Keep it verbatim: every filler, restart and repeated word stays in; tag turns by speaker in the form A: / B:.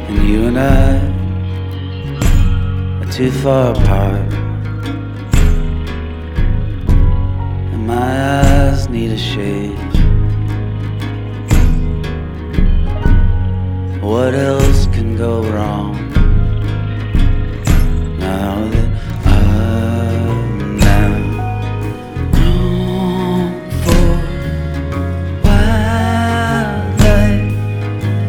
A: And you and I are too far apart, and my eyes need a shade. What else can go wrong?